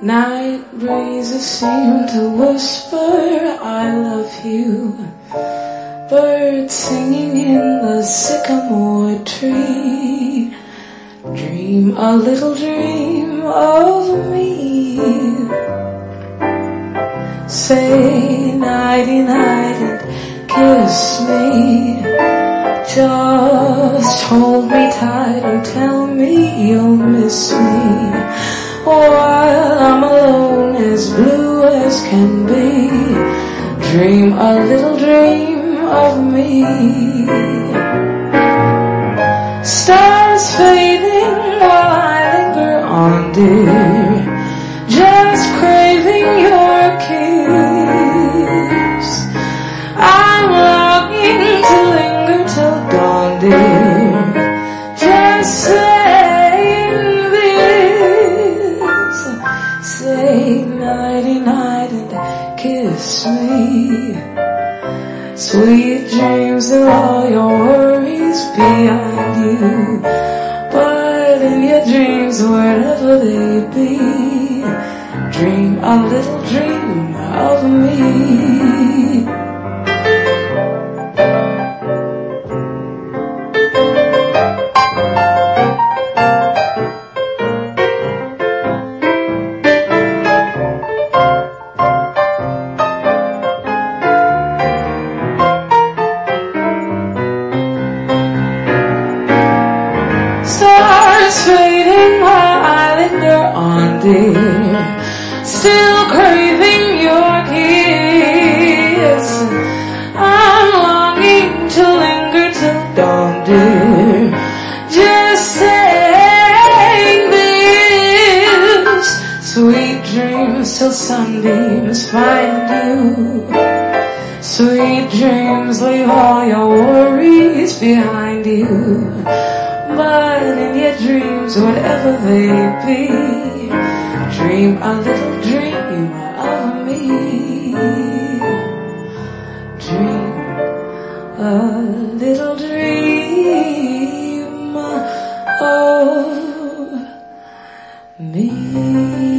Night breezes seem to whisper, I love you. Birds singing in the sycamore tree. Dream a little dream of me. Say nighty night and kiss me. Just hold me tight and tell me you'll miss me. While I'm alone, as blue as can be, dream a little dream of me. Stars fading while I linger on, dear, just craving your kiss. I'm longing to linger till dawn, dear, just saying this. Say nighty night and kiss me. Sweet dreams of all your worries behind you. But in your dreams, wherever they be, dream a little dream of me. Stars fading while I linger on, dear, still craving your kiss. I'm longing to linger till dawn, dear, just saying this. Sweet dreams till sunbeams find you. Sweet dreams, leave all your worries behind you. But in your dreams, whatever they be, dream a little dream of me. Dream a little dream of me.